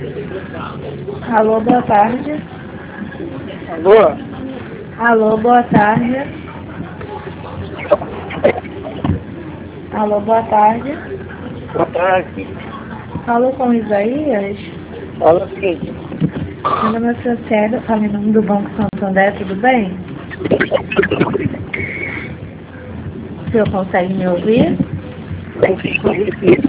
Alô, boa tarde. Alô? Alô, boa tarde. Alô, boa tarde. Boa tarde. Falou com o Isaías? Fala sim. Meu nome é Célia, falo em nome do Banco Santander, tudo bem? O senhor consegue me ouvir? Consigo ouvir.